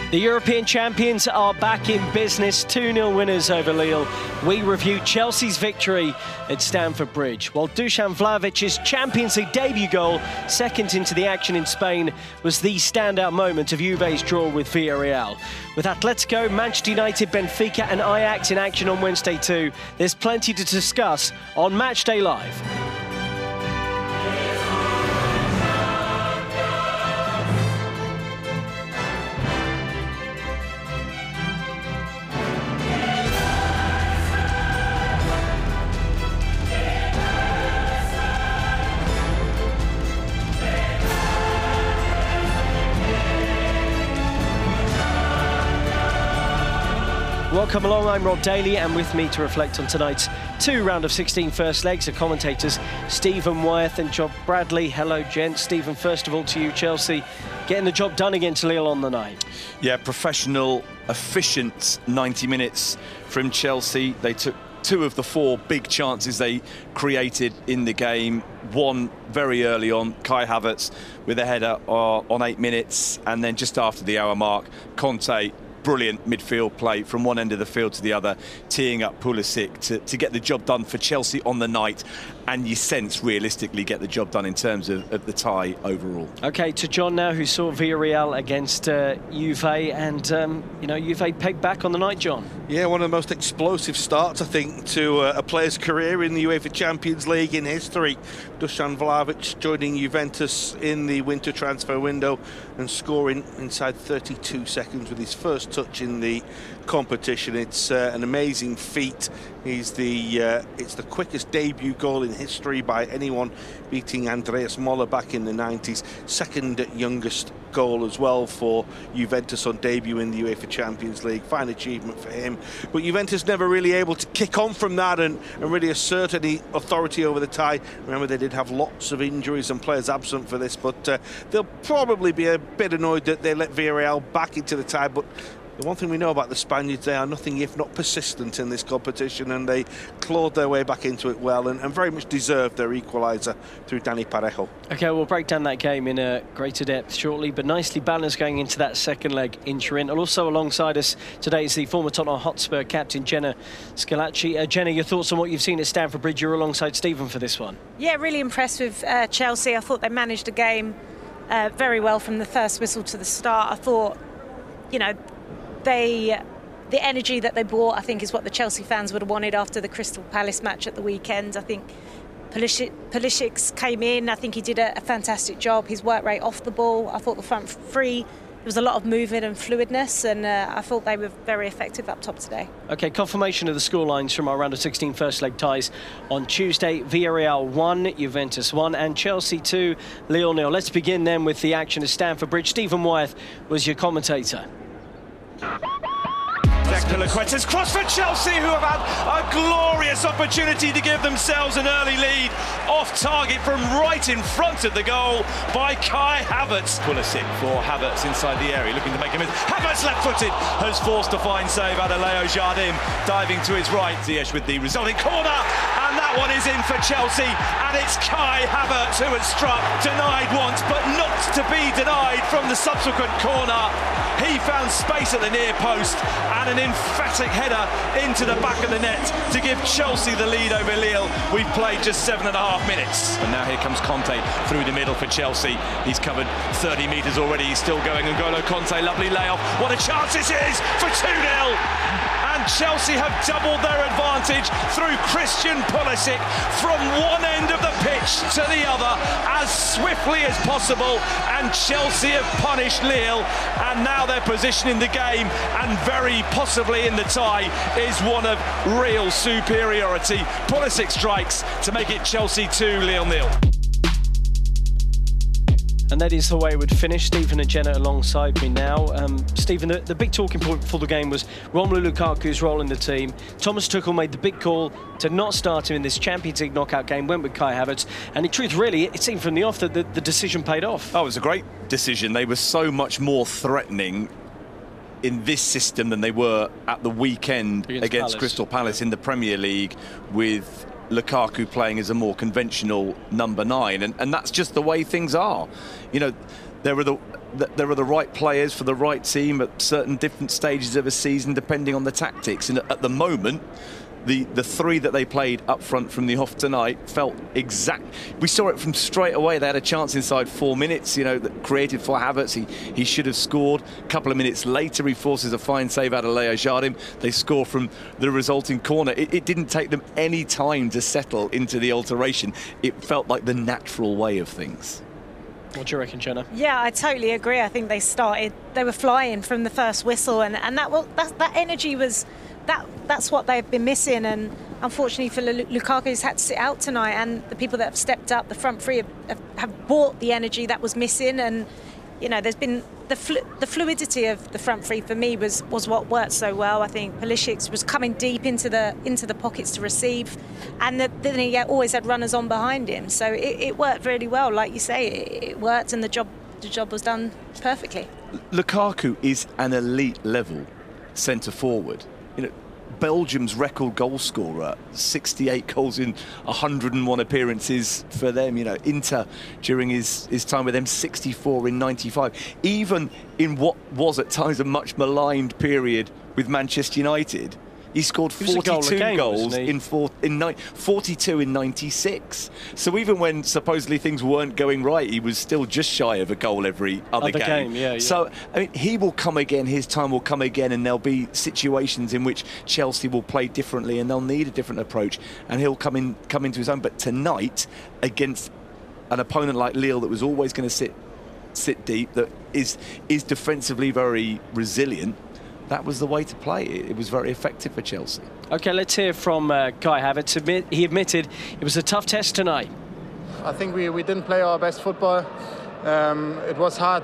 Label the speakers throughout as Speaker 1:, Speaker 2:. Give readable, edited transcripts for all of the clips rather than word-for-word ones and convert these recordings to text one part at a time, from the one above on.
Speaker 1: The European champions are back in business, 2-0 winners over Lille. We review Chelsea's victory at Stamford Bridge, while Dusan Vlahovic's Champions League debut goal, second into the action in Spain, was the standout moment of Juve's draw with Villarreal. With Atletico, Manchester United, Benfica and Ajax in action on Wednesday too, there's plenty to discuss on Matchday Live. Welcome along, I'm Rob Daly, and with me to reflect on tonight's two round of 16 first legs are commentators Stephen Wyeth and John Bradley. Hello, gents. Stephen, first of all to you, Chelsea getting the job done against Lille on the night. Yeah, professional, efficient 90 minutes from Chelsea. They took two of the four big chances they created in the game. One very early on, Kai Havertz with a header on 8 minutes, and then just after the hour mark, Conte, brilliant midfield play from one end of the field to the other, teeing up Pulisic to get the job done for Chelsea on the night, and you sense realistically get the job done in terms of the tie overall. OK, to John now, who saw Villarreal against Juve, and Juve pegged back on the night, John.
Speaker 2: Yeah, one of the most explosive starts, I think, to a player's career in the UEFA Champions League in history. Dusan Vlahovic joining Juventus in the winter transfer window and scoring inside 32 seconds with his first touch in the competition. It's an amazing feat. It's the quickest debut goal in history by anyone, beating Andreas Moller back in the 90s. Second youngest goal as well for Juventus on debut in the UEFA Champions League. Fine achievement for him. But Juventus never really able to kick on from that and really assert any authority over the tie. Remember, they did have lots of injuries and players absent for this, but they'll probably be a bit annoyed that they let Villarreal back into the tie. But the one thing we know about the Spaniards, they are nothing if not persistent in this competition, and they clawed their way back into it well and very much deserved their equaliser through Dani Parejo. OK, we'll break down that game in greater depth shortly, but nicely balanced going into that second leg in Turin. And also alongside us today is the former Tottenham Hotspur captain, Jenna Schillaci. Jenna, your thoughts on what you've seen at Stamford Bridge? You're alongside Stephen for this one.
Speaker 3: Yeah, really impressed with Chelsea. I thought they managed the game very well from the first whistle to the start. I thought, the energy that they brought, I think, is what the Chelsea fans would have wanted after the Crystal Palace match at the weekend. I think Pulisic came in. I think he did a fantastic job. His work rate off the ball. I thought the front three, there was a lot of movement and fluidness, and I thought they were very effective up top today. OK, confirmation of the scorelines from our round of 16 first leg ties on Tuesday. Villarreal 1, Juventus 1 and Chelsea 2, Lille 0. Let's begin then with the action at Stamford Bridge. Stephen Wyeth was your commentator.
Speaker 4: Piliqueta's cross for Chelsea, who have had a glorious opportunity to give themselves an early lead, off target from right in front of the goal by Kai Havertz. Pulisic for Havertz inside the area, looking to make a miss. Havertz left-footed, has forced a fine save out of Leo Jardim, diving to his right. Ziyech with the resulting corner, and that one is in for Chelsea, and it's Kai Havertz who has struck, denied once, but not to be denied from the subsequent corner. He found space at the near post and an emphatic header into the back of the net to give Chelsea the lead over Lille. We've played just 7.5 minutes. And now here comes Conte through the middle for Chelsea. He's covered 30 metres already. He's still going. N'Golo Conte, lovely layoff. What a chance this is for 2-0. And Chelsea have doubled their advantage through Christian Pulisic from one end of the pitch to the other as swiftly as possible, and Chelsea have punished Lille, and now their position in the game and very possibly in the tie is one of real superiority. Pulisic strikes to make it Chelsea 2, Lille 0.
Speaker 1: And that is the way it would finish. Stephen and Jenna alongside me now. Stephen, the big talking point for the game was Romelu Lukaku's role in the team. Thomas Tuchel made the big call to not start him in this Champions League knockout game, went with Kai Havertz. And in truth, really, it seemed from the off that the decision paid off.
Speaker 4: Oh, it was a great decision. They were so much more threatening in this system than they were at the weekend against Crystal Palace in the Premier League, with Lukaku playing as a more conventional number 9, and that's just the way things are.
Speaker 5: there are the right players for the right team at certain different stages of a season, depending on the tactics. And at the moment, the three that they played up front from the off tonight felt exact. We saw it from straight away. They had a chance inside 4 minutes, you know, that created for Havertz. He should have scored. A couple of minutes later, he forces a fine save out of Leo Jardim. They score from the resulting corner. It didn't take them any time to settle into the alteration. It felt like the natural way of things.
Speaker 1: What do you reckon, Jenna?
Speaker 3: Yeah, I totally agree. I think they were flying from the first whistle, and that energy was. That's what they've been missing, and unfortunately for Lukaku, he's had to sit out tonight. And the people that have stepped up, the front three, have brought the energy that was missing. And you know, there's been the fluidity of the front three for me was what worked so well. I think Pulisic was coming deep into the pockets to receive, and then he always had runners on behind him. So it worked really well, like you say. It worked, and the job was done perfectly.
Speaker 5: Lukaku is an elite level centre forward. You know, Belgium's record goal scorer, 68 goals in 101 appearances for them. You know, Inter during his time with them, 64 in 95. Even in what was at times a much maligned period with Manchester United, he scored 42 goals in 42 in 96. So even when supposedly things weren't going right, he was still just shy of a goal every other game.
Speaker 1: Yeah.
Speaker 5: So I mean, he will come again. His time will come again, and there'll be situations in which Chelsea will play differently, and they'll need a different approach, and he'll come into his own. But tonight, against an opponent like Lille that was always going to sit deep, that is defensively very resilient, that was the way to play. It was very effective for Chelsea.
Speaker 1: OK, let's hear from Kai Havertz. He admitted it was a tough test tonight.
Speaker 6: I think we didn't play our best football. It was hard.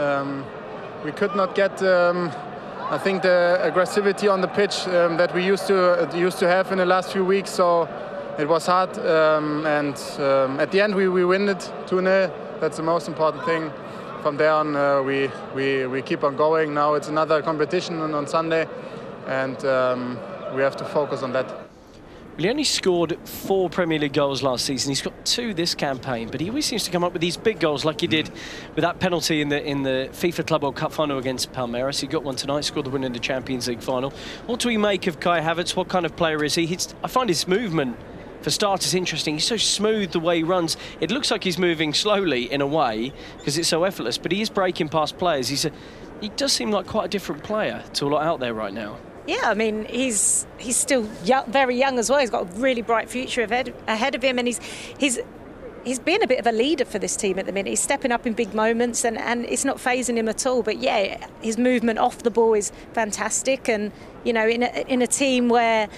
Speaker 6: We could not get, I think, the aggressivity on the pitch that we used to have in the last few weeks. So it was hard. And at the end, we win it 2-0. That's the most important thing. From there on, we keep on going. Now it's another competition on Sunday, and we have to focus on that.
Speaker 1: Well, he only scored 4 Premier League goals last season. He's got 2 this campaign, but he always seems to come up with these big goals, like he did with that penalty in the FIFA Club World Cup final against Palmeiras. He got one tonight, scored the win in the Champions League final. What do we make of Kai Havertz? What kind of player is he? I find his movement, for starters, interesting. He's so smooth the way he runs. It looks like he's moving slowly in a way because it's so effortless, but he is breaking past players. He does seem like quite a different player to a lot out there right now.
Speaker 3: Yeah, I mean, he's still young, very young as well. He's got a really bright future ahead of him, and he's been a bit of a leader for this team at the minute. He's stepping up in big moments, and it's not phasing him at all. But yeah, his movement off the ball is fantastic, and you know, in a team where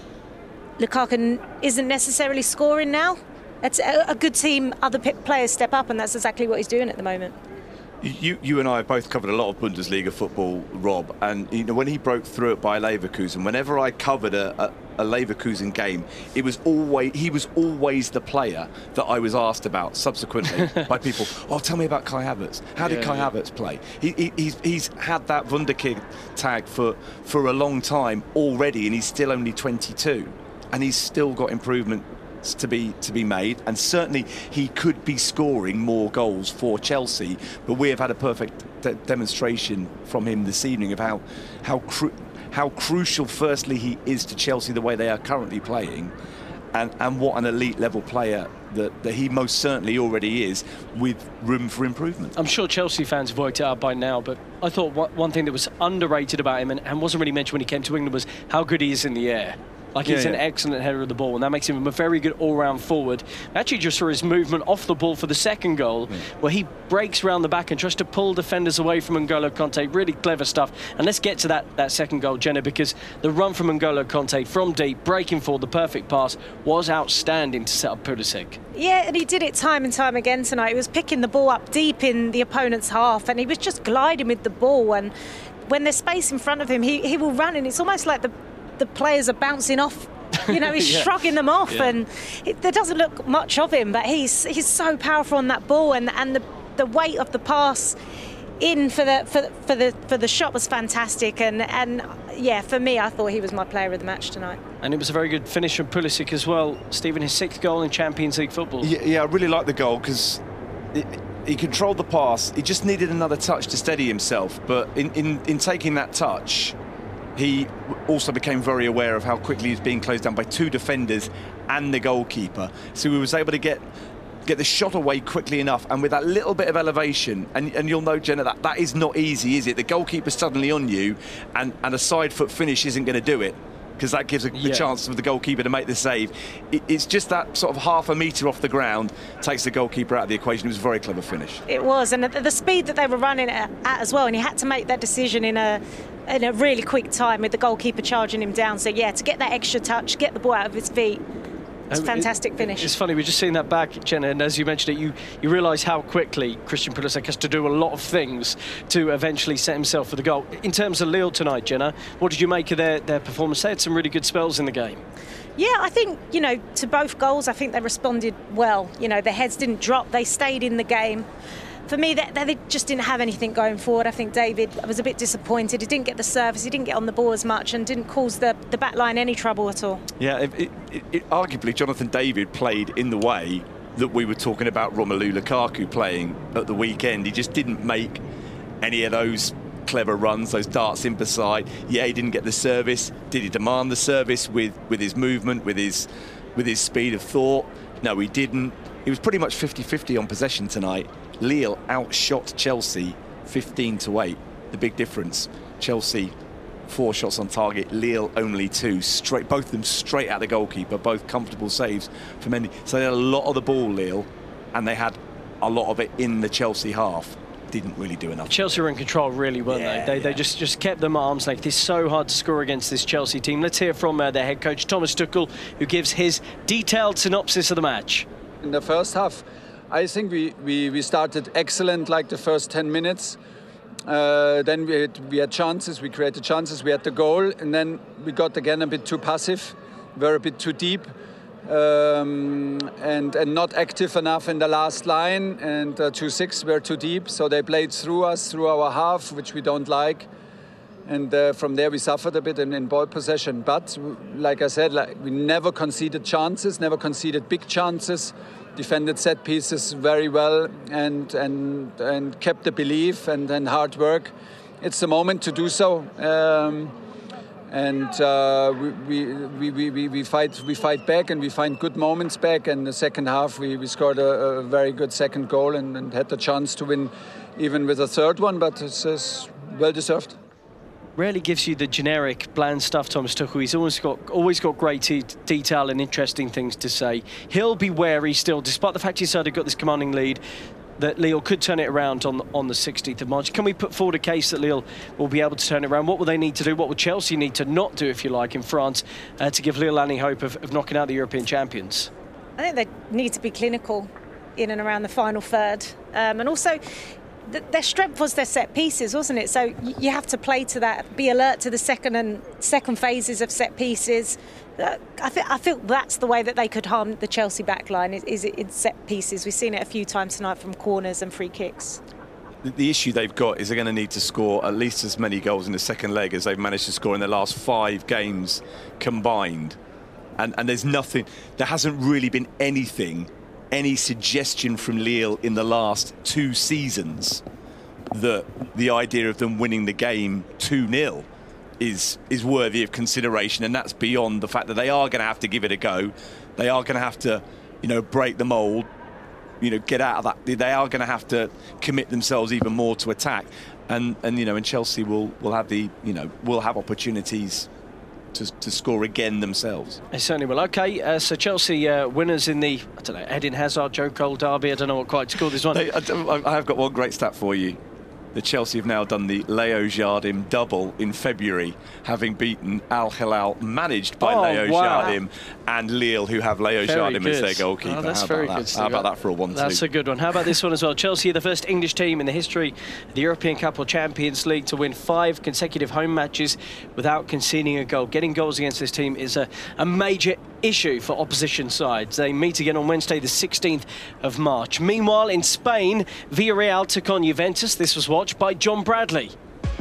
Speaker 3: Lukaku isn't necessarily scoring now, it's a good team. Other players step up, and that's exactly what he's doing at the moment.
Speaker 5: You and I have both covered a lot of Bundesliga football, Rob, and you know, when he broke through at Bayer Leverkusen, whenever I covered a Leverkusen game, he was always the player that I was asked about subsequently by people. Oh, tell me about Kai Havertz. How did Kai Havertz play? He's had that Wunderkind tag for a long time already, and he's still only 22, and he's still got improvement to be made, and certainly he could be scoring more goals for Chelsea, but we have had a perfect demonstration from him this evening of how crucial firstly he is to Chelsea the way they are currently playing, and what an elite level player that he most certainly already is, with room for improvement.
Speaker 1: I'm sure Chelsea fans have worked it out by now, but I thought one thing that was underrated about him and wasn't really mentioned when he came to England was how good he is in the air. Like, he's an excellent header of the ball, and that makes him a very good all-round forward. Actually, just for his movement off the ball for the second goal, where he breaks around the back and tries to pull defenders away from N'Golo Kanté. Really clever stuff. And let's get to that second goal, Jenna, because the run from N'Golo Kanté from deep, breaking forward, the perfect pass, was outstanding to set up Pulisic. Yeah,
Speaker 3: and he did it time and time again tonight. He was picking the ball up deep in the opponent's half, and he was just gliding with the ball. And when there's space in front of him, he will run, and it's almost like the players are bouncing off, you know, he's shrugging them off, and there doesn't look much of him, but he's so powerful on that ball, and the weight of the pass in for the shot was fantastic, and yeah, for me, I thought he was my player of the match tonight.
Speaker 1: And it was a very good finish from Pulisic as well, Stephen, his 6th goal in Champions League football.
Speaker 5: Yeah, I really like the goal because he controlled the pass. He just needed another touch to steady himself. But in taking that touch, he also became very aware of how quickly he was being closed down by 2 defenders and the goalkeeper. So he was able to get the shot away quickly enough, and with that little bit of elevation, and you'll know, Jenna, that is not easy, is it? The goalkeeper's suddenly on you, and a side foot finish isn't going to do it, because that gives the chance for the goalkeeper to make the save. It's just that sort of half a metre off the ground takes the goalkeeper out of the equation. It was a very clever finish.
Speaker 3: It was, and the speed that they were running at as well, and he had to make that decision in a really quick time with the goalkeeper charging him down. So yeah, to get that extra touch, get the ball out of his feet. It's a fantastic finish.
Speaker 1: It's funny, we're just seeing that back, Jenna, and as you mentioned it, you realise how quickly Christian Pulisic has to do a lot of things to eventually set himself for the goal. In terms of Lille tonight, Jenna, what did you make of their performance? They had some really good spells in the game.
Speaker 3: Yeah, I think, to both goals, I think they responded well. Their heads didn't drop, they stayed in the game. For me, they just didn't have anything going forward. I think David was a bit disappointed. He didn't get the service, he didn't get on the ball as much, and didn't cause the back line any trouble at all.
Speaker 5: Yeah, arguably Jonathan David played in the way that we were talking about Romelu Lukaku playing at the weekend. He just didn't make any of those clever runs, those darts in beside. Yeah, he didn't get the service. Did he demand the service with his movement, with his speed of thought? No, he didn't. He was pretty much 50-50 on possession tonight. Lille outshot Chelsea 15-8. The big difference, Chelsea 4 shots on target, Lille only 2. Both of them straight at the goalkeeper, both comfortable saves from Mendy. So they had a lot of the ball, Lille, and they had a lot of it in the Chelsea half. Didn't really do enough.
Speaker 1: Chelsea were in control, really, weren't they? They just kept them at arm's length. It's so hard to score against this Chelsea team. Let's hear from their head coach, Thomas Tuchel, who gives his detailed synopsis of the match.
Speaker 7: In the first half, I think we started excellent, like the first 10 minutes. Then we had chances, we created chances, we had the goal, and then we got again a bit too passive, were a bit too deep, and not active enough in the last line, and 2-6 were too deep, so they played through us, through our half, which we don't like. And from there we suffered a bit in ball possession. But like I said, we never conceded chances, never conceded big chances, defended set pieces very well, and kept the belief and hard work. It's the moment to do so. We fight back, and we find good moments back. And the second half we scored a very good second goal and had the chance to win even with a third one, but it's well deserved.
Speaker 1: Rarely gives you the generic bland stuff, Thomas Tuchel. He's always got great detail and interesting things to say. He'll be wary still, despite the fact his side have got this commanding lead, that Lille could turn it around on the 16th of March. Can we put forward a case that Lille will be able to turn it around? What will they need to do? What will Chelsea need to not do, if you like, in France to give Lille any hope of knocking out the European champions?
Speaker 3: I think they need to be clinical in and around the final third. And also, their strength was their set pieces, wasn't it? So you have to play to that, be alert to the second phases of set pieces. I feel that's the way that they could harm the Chelsea backline, is in set pieces. We've seen it a few times tonight from corners and free kicks.
Speaker 5: The issue they've got is they're going to need to score at least as many goals in the second leg as they've managed to score in their last 5 games combined. And there's nothing, there hasn't really been any suggestion from Lille in the last 2 seasons that the idea of them winning the game 2-0 is worthy of consideration, and that's beyond the fact that they are going to have to give it a go. They are going to have to, break the mould, get out of that. They are going to have to commit themselves even more to attack, and Chelsea will have opportunities to score again themselves.
Speaker 1: They certainly will. Okay, so Chelsea winners in the, Eden Hazard, Joe Cole derby. I don't know what quite to call this one.
Speaker 5: I have got one great stat for you. The Chelsea have now done the Leo Jardim double in February, having beaten Al Hilal, managed by Leo Jardim, and Lille, who have Leo Jardim as their goalkeeper.
Speaker 1: Oh, that's very good.
Speaker 5: How about that for a 1-2?
Speaker 1: That's a good one. How about this one as well? Chelsea are the first English team in the history of the European Cup or Champions League to win 5 consecutive home matches without conceding a goal. Getting goals against this team is a major issue for opposition sides. They meet again on Wednesday, the 16th of March. Meanwhile, in Spain, Villarreal took on Juventus. This was watched by John Bradley.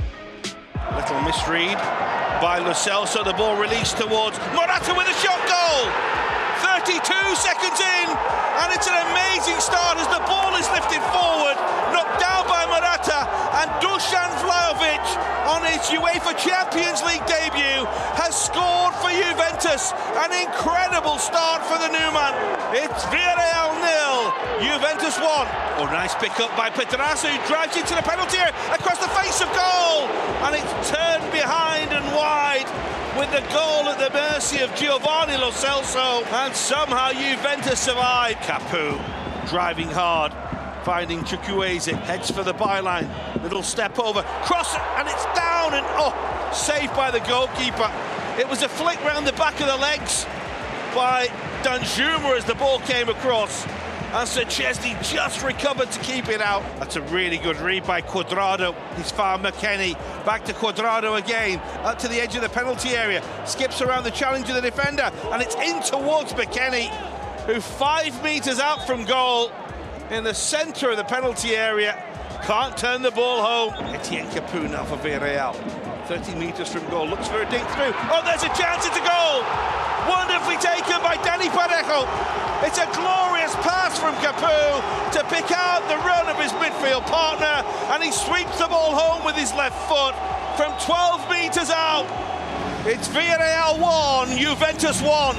Speaker 2: Little misread by Lo Celso. The ball released towards Morata with a shot goal. 32 seconds in, and it's an amazing start as the ball is lifted forward, knocked down by Morata, and Dusan Vlahovic on his UEFA Champions League debut has scored for Juventus. An incredible start for the new man. It's Villarreal 0, Juventus 1. Oh, nice pick up by Pedraza, who drives into the penalty area across the face of goal, and it's turned behind and wide, with the goal at the mercy of Giovanni Lo Celso, and somehow Juventus survived. Capu driving hard, finding Chukwueze, heads for the byline, little step over, cross, and it's down, and saved by the goalkeeper. It was a flick round the back of the legs by Danjuma as the ball came across, and Sir Chesney just recovered to keep it out. That's a really good read by Cuadrado. He's found McKennie, back to Cuadrado again, up to the edge of the penalty area, skips around the challenge of the defender, and it's in towards McKennie, who 5 metres out from goal, in the centre of the penalty area, can't turn the ball home. Etienne Capu now for Villarreal, 30 metres from goal, looks for a dink through. Oh, there's a chance, it's a goal! Wonderfully taken by Dani Parejo. It's a glorious pass from Capu to pick out the run of his midfield partner, and he sweeps the ball home with his left foot from 12 metres out. It's Villarreal 1, Juventus 1.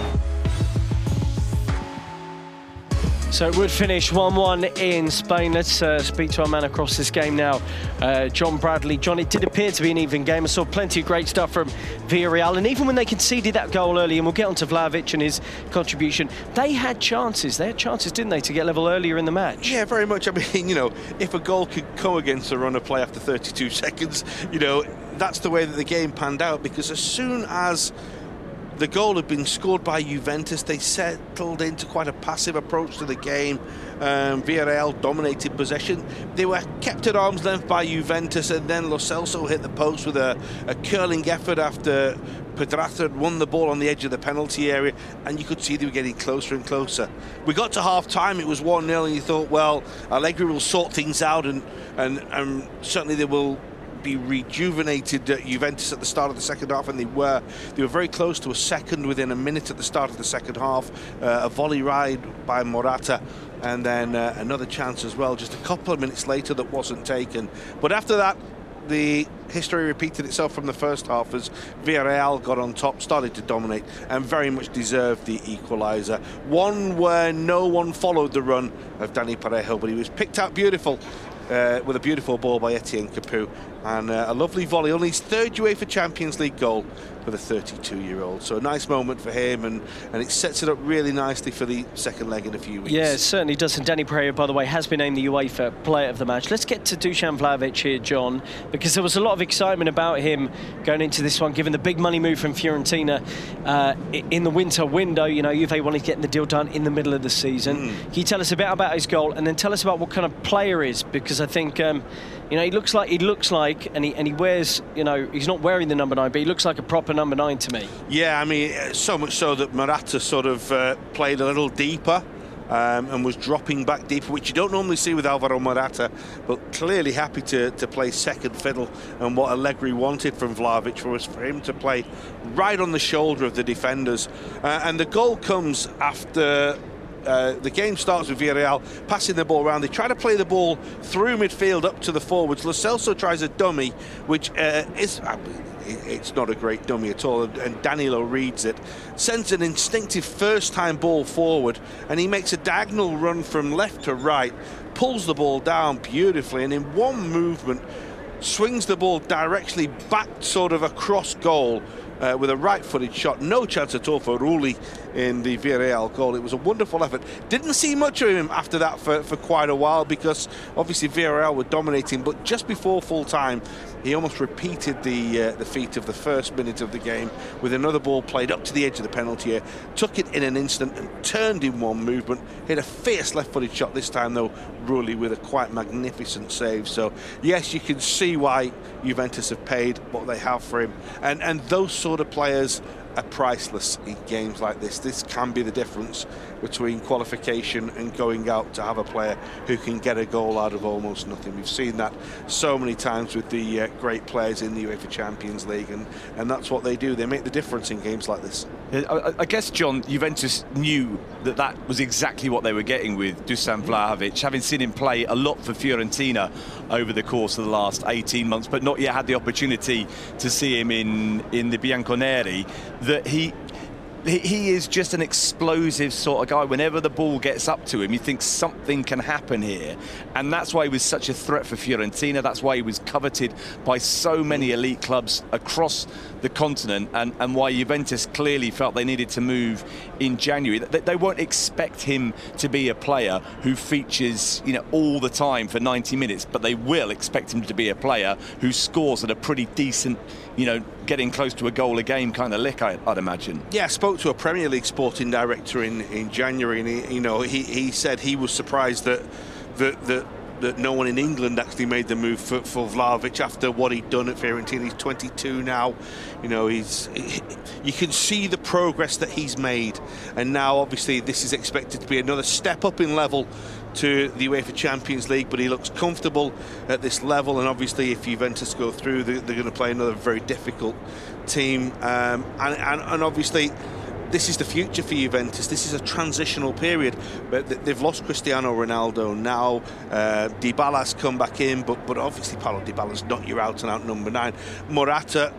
Speaker 1: So it would finish 1-1 in Spain. Let's speak to our man across this game now, John Bradley. John, it did appear to be an even game. I saw plenty of great stuff from Villarreal, and even when they conceded that goal early, and we'll get on to Vlahovic and his contribution, they had chances. They had chances, didn't they, to get level earlier in the match?
Speaker 2: Yeah, very much. I mean, you know, if a goal could come against a run of play after 32 seconds, you know, that's the way that the game panned out, because as soon as the goal had been scored by Juventus, they settled into quite a passive approach to the game. Villarreal dominated possession. They were kept at arm's length by Juventus, and then Lo Celso hit the post with a curling effort after Pedraza had won the ball on the edge of the penalty area, and you could see they were getting closer and closer. We got to half-time, it was 1-0, and you thought, well, Allegri will sort things out, and certainly they will be rejuvenated Juventus at the start of the second half, and they were very close to a second within a minute at the start of the second half. A volley ride by Morata, and then another chance as well just a couple of minutes later that wasn't taken. But after that, the history repeated itself from the first half as Villarreal got on top, started to dominate, and very much deserved the equaliser. One where no one followed the run of Dani Parejo, but he was picked out beautiful with a beautiful ball by Etienne Capu, and a lovely volley, only his third UEFA Champions League goal for the 32-year-old. So a nice moment for him, and it sets it up really nicely for the second leg in a few weeks.
Speaker 1: Yeah, it certainly does. And Dani Parejo, by the way, has been named the UEFA Player of the Match. Let's get to Dusan Vlahovic here, John, because there was a lot of excitement about him going into this one, given the big money move from Fiorentina in the winter window. You know, Juve wanted to get the deal done in the middle of the season. Can you tell us a bit about his goal, and then tell us about what kind of player he is? Because I think you know, he looks like, and he wears, you know, he's not wearing the number 9, but he looks like a proper number 9 to me. Yeah,
Speaker 2: I mean, so much so that Morata sort of played a little deeper and was dropping back deeper, which you don't normally see with Alvaro Morata, but clearly happy to play second fiddle. And what Allegri wanted from Vlahovic was for him to play right on the shoulder of the defenders. And the goal comes after the game starts with Villarreal passing the ball around. They try to play the ball through midfield up to the forwards. Lo Celso tries a dummy, which it's not a great dummy at all, and Danilo reads it, sends an instinctive first-time ball forward, and he makes a diagonal run from left to right, pulls the ball down beautifully, and in one movement swings the ball directly back sort of across goal with a right-footed shot. No chance at all for Rulli in the Villarreal goal. It was a wonderful effort. Didn't see much of him after that for quite a while, because obviously Villarreal were dominating, but just before full-time he almost repeated the feat of the first minute of the game with another ball played up to the edge of the penalty area, took it in an instant and turned in one movement, hit a fierce left-footed shot this time though, Rulli with a quite magnificent save. So yes, you can see why Juventus have paid what they have for him, and those sort of players are priceless in games like this. This can be the difference between qualification and going out, to have a player who can get a goal out of almost nothing. We've seen that so many times with the great players in the UEFA Champions League, and that's what they do. They make the difference in games like this.
Speaker 5: I guess, John, Juventus knew that was exactly what they were getting with Dusan Vlahovic, having seen him play a lot for Fiorentina over the course of the last 18 months, but not yet had the opportunity to see him in the Bianconeri, that he is just an explosive sort of guy. Whenever the ball gets up to him, you think something can happen here. And that's why he was such a threat for Fiorentina. That's why he was coveted by so many elite clubs across the continent, and why Juventus clearly felt they needed to move in January. They won't expect him to be a player who features, all the time for 90 minutes, but they will expect him to be a player who scores at a pretty decent, getting close to a goal a game kind of lick, I'd imagine.
Speaker 2: Yeah, I spoke to a Premier League sporting director in January, and he said he was surprised that no one in England actually made the move for Vlahovic after what he'd done at Fiorentina. He's 22 now. You can see the progress that he's made, and now obviously this is expected to be another step up in level to the UEFA Champions League, but he looks comfortable at this level. And obviously if Juventus go through, they're going to play another very difficult team, and obviously this is the future for Juventus. This is a transitional period, but they've lost Cristiano Ronaldo now. Dybala's come back in, but obviously Paulo Dybala's not your out-and-out number 9. Morata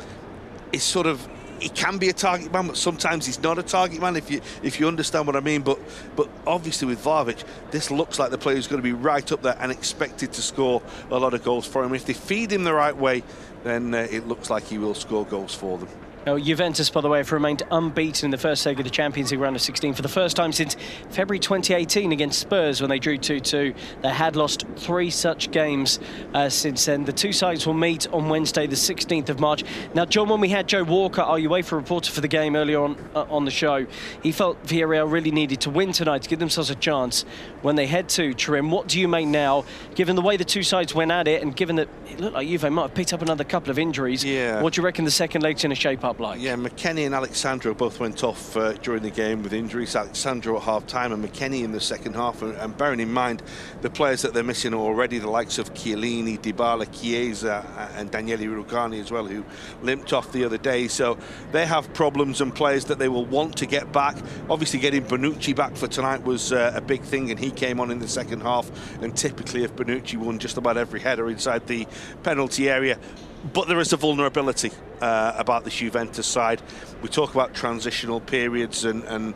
Speaker 2: is sort of, he can be a target man, but sometimes he's not a target man, if you understand what I mean. But obviously with Vlahovic, this looks like the player who's going to be right up there and expected to score a lot of goals for him. If they feed him the right way, then it looks like he will score goals for them.
Speaker 1: Juventus, by the way, have remained unbeaten in the first leg of the Champions League round of 16 for the first time since February 2018 against Spurs, when they drew 2-2. They had lost 3 such games since then. The two sides will meet on Wednesday, the 16th of March. Now, John, when we had Joe Walker, our UEFA reporter for the game earlier on the show, he felt Villarreal really needed to win tonight to give themselves a chance when they head to Turin. What do you make now, given the way the two sides went at it, and given that it looked like Juve might have picked up another couple of injuries?
Speaker 2: Yeah.
Speaker 1: What do you reckon the second leg's going to shape up like?
Speaker 2: Yeah, McKennie and Alexandro both went off during the game with injuries. Alexandro at half-time and McKennie in the second half. And bearing in mind the players that they're missing already, the likes of Chiellini, Dybala, Chiesa and Daniele Rugani as well, who limped off the other day. So they have problems and players that they will want to get back. Obviously getting Bonucci back for tonight was a big thing, and he came on in the second half. And typically if Bonucci won just about every header inside the penalty area. But there is a vulnerability about the Juventus side. We talk about transitional periods and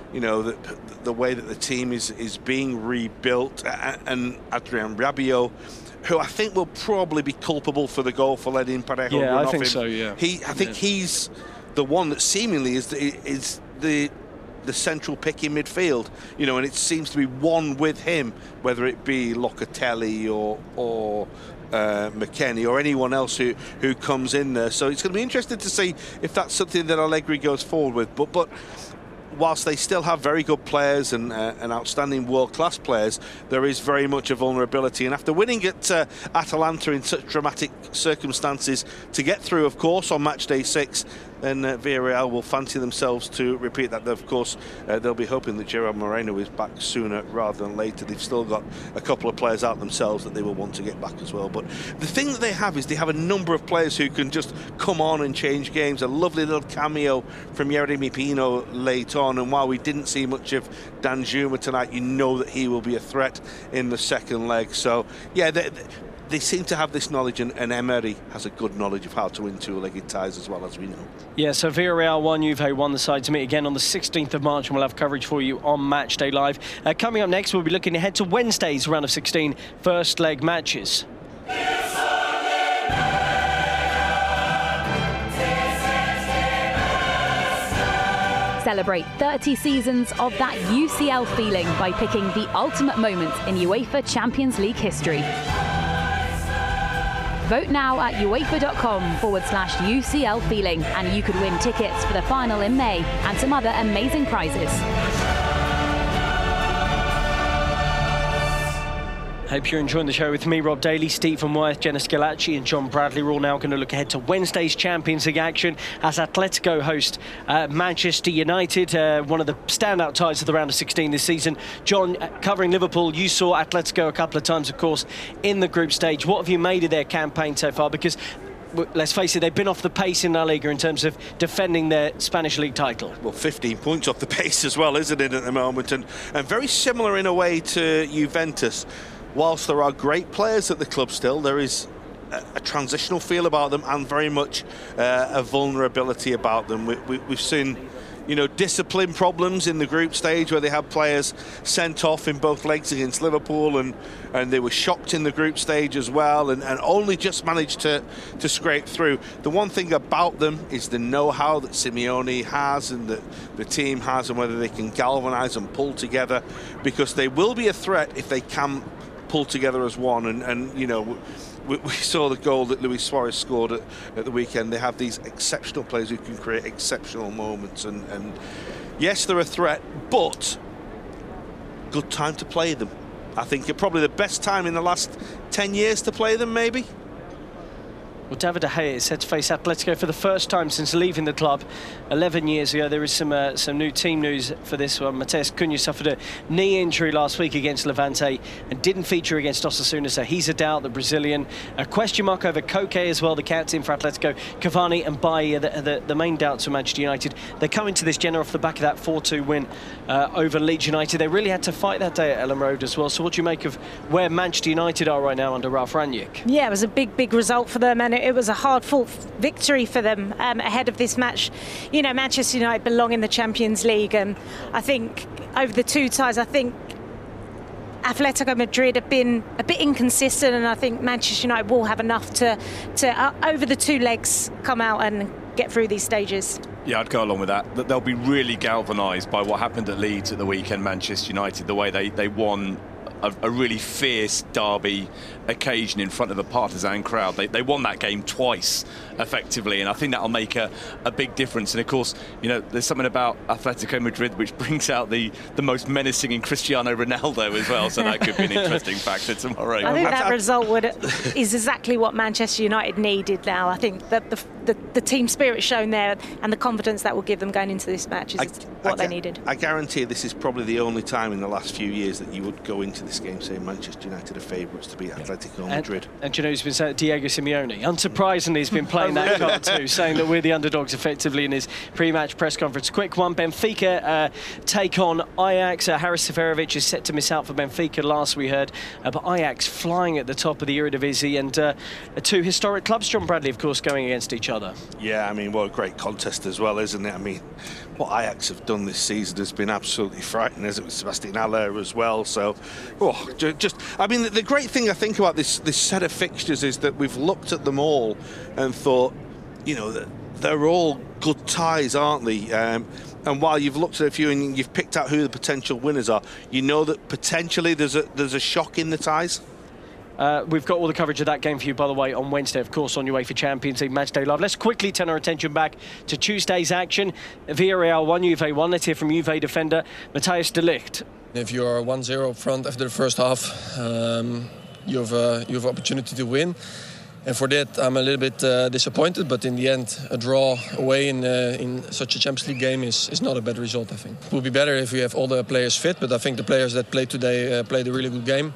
Speaker 2: the way that the team is being rebuilt. And Adrien Rabiot, who I think will probably be culpable for the goal for letting Parejo run off him.
Speaker 1: Yeah, I think so, yeah.
Speaker 2: I think he's the one that seemingly is the central pick in midfield, and it seems to be one with him, whether it be Locatelli or McKennie or anyone else who comes in there. So it's going to be interesting to see if that's something that Allegri goes forward with. But whilst they still have very good players and outstanding world-class players, there is very much a vulnerability. And after winning at Atalanta in such dramatic circumstances to get through, of course, on match day 6, then Villarreal will fancy themselves to repeat that. Of course, they'll be hoping that Gerard Moreno is back sooner rather than later. They've still got a couple of players out themselves that they will want to get back as well. But the thing that they have is they have a number of players who can just come on and change games. A lovely little cameo from Yeremy Pino late on, and while we didn't see much of Danjuma tonight, you know that he will be a threat in the second leg. So, yeah, they seem to have this knowledge, and Emery has a good knowledge of how to win two-legged ties as well, as we know.
Speaker 1: Yeah, so Villarreal 1, Juve 1, the side to meet again on the 16th of March, and we'll have coverage for you on Matchday Live. Coming up next, we'll be looking ahead to Wednesday's round of 16 first leg matches.
Speaker 8: Celebrate 30 seasons of that UCL feeling by picking the ultimate moment in UEFA Champions League history. Vote now at uefa.com/UCL feeling, and you could win tickets for the final in May and some other amazing prizes.
Speaker 1: Hope you're enjoying the show with me, Rob Daly, Stephen Wyeth, Jenna Schillaci and John Bradley. We're all now going to look ahead to Wednesday's Champions League action as Atletico host Manchester United, one of the standout ties of the round of 16 this season. John, covering Liverpool, you saw Atletico a couple of times, of course, in the group stage. What have you made of their campaign so far? Because let's face it, they've been off the pace in La Liga in terms of defending their Spanish league title. Well,
Speaker 2: 15 points off the pace as well, isn't it, at the moment? And very similar in a way to Juventus. Whilst there are great players at the club still, there is a transitional feel about them and very much a vulnerability about them. We've seen, discipline problems in the group stage where they had players sent off in both legs against Liverpool, and they were shocked in the group stage as well, and only just managed to scrape through. The one thing about them is the know-how that Simeone has and that the team has, and whether they can galvanise and pull together, because they will be a threat if they can pull together as one. And we saw the goal that Luis Suarez scored at the weekend. They have these exceptional players who can create exceptional moments, and yes, they're a threat, but good time to play them. I think it's probably the best time in the last 10 years to play them, maybe.
Speaker 1: Well, David De Gea is set to face Atletico for the first time since leaving the club 11 years ago. There is some new team news for this one. Mateus Cunha suffered a knee injury last week against Levante and didn't feature against Osasuna, so he's a doubt. The Brazilian, a question mark over Koke as well, the captain for Atletico. Cavani and Bailly are the main doubts for Manchester United. They're coming to this Genoa off the back of that 4-2 win over Leeds United. They really had to fight that day at Ellen Road as well. So what do you make of where Manchester United are right now under Ralf Rangnick?
Speaker 3: Yeah, it was a big result for them, and it was a hard-fought victory for them ahead of this match. Manchester United belong in the Champions League, and I think over the two ties, I think Atletico Madrid have been a bit inconsistent, and I think Manchester United will have enough to over the two legs, come out and get through these stages.
Speaker 9: Yeah, I'd go along with that. They'll be really galvanised by what happened at Leeds at the weekend, Manchester United, the way they won a really fierce derby occasion in front of a partisan crowd. They won that game twice effectively, and I think that'll make a big difference. And of course, there's something about Atletico Madrid which brings out the most menacing in Cristiano Ronaldo as well, so that could be an interesting factor tomorrow.
Speaker 3: I think that result is exactly what Manchester United needed now. I think that the team spirit shown there and the confidence that will give them going into this match is what they needed.
Speaker 2: I guarantee this is probably the only time in the last few years that you would go into this game saying Manchester United are favourites to beat Atletico Madrid.
Speaker 1: And who's been saying? Diego Simeone. Unsurprisingly, has been playing that card too, saying that we're the underdogs effectively in his pre-match press conference. Quick one, Benfica take on Ajax. Haris Seferovic is set to miss out for Benfica, last we heard. But Ajax flying at the top of the Eredivisie, and two historic clubs, John Bradley, of course, going against each other.
Speaker 2: Yeah, what a great contest as well, isn't it? What Ajax have done this season has been absolutely frightening, as it was Sebastian Haller as well. So, the great thing I think about this set of fixtures is that we've looked at them all and thought, they're all good ties, aren't they? And while you've looked at a few and you've picked out who the potential winners are, that potentially there's a shock in the ties.
Speaker 1: We've got all the coverage of that game for you, by the way, on Wednesday, of course, on UEFA Champions League Matchday Live. Let's quickly turn our attention back to Tuesday's action. Villarreal 1, Juve 1. Let's hear from Juve defender Matthijs de Ligt.
Speaker 10: If you are 1-0 up front after the first half, you have an opportunity to win. And for that, I'm a little bit disappointed. But in the end, a draw away in such a Champions League game is not a bad result, I think. It would be better if we have all the players fit. But I think the players that played today played a really good game.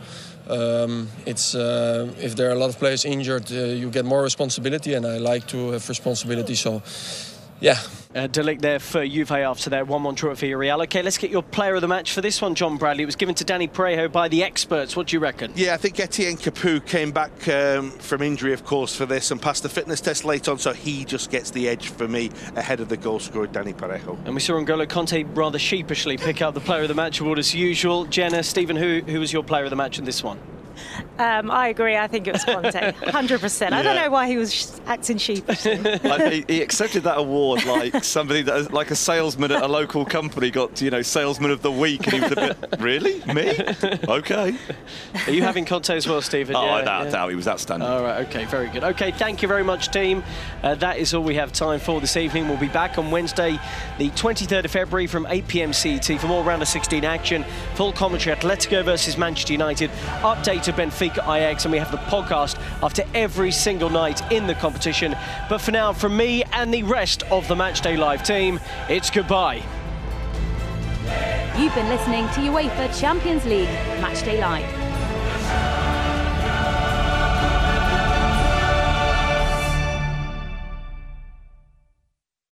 Speaker 10: If there are a lot of players injured, you get more responsibility, and I like to have responsibility. So, yeah.
Speaker 1: De Ligt there for Juve after their 1-1 draw at Villarreal. OK, let's get your player of the match for this one, John Bradley. It was given to Danny Parejo by the experts. What do you reckon?
Speaker 2: Yeah, I think Etienne Capoue came back from injury, of course, for this and passed the fitness test late on, so he just gets the edge for me ahead of the goal scorer, Danny Parejo. And
Speaker 1: we saw N'Golo Kanté rather sheepishly pick out the player of the match award as usual. Jenna, Stephen, who was your player of the match in this one?
Speaker 3: I agree. I think it was Conte, 100%. I don't know why he was acting sheepish.
Speaker 5: He accepted that award like somebody that, like a salesman at a local company, got salesman of the week, and he was a bit, really, me? Okay.
Speaker 1: Are you having Conte as well, Stephen?
Speaker 5: Oh, without a doubt, he was outstanding.
Speaker 1: All right, okay, very good. Okay, thank you very much, team. That is all we have time for this evening. We'll be back on Wednesday, the 23rd of February from 8 p.m. CET for more round of 16 action, full commentary, Atletico versus Manchester United, update to Benfica Ajax, and we have the podcast after every single night in the competition. But for now, from me and the rest of the Matchday Live team, it's goodbye.
Speaker 8: You've been listening to UEFA Champions League Matchday Live.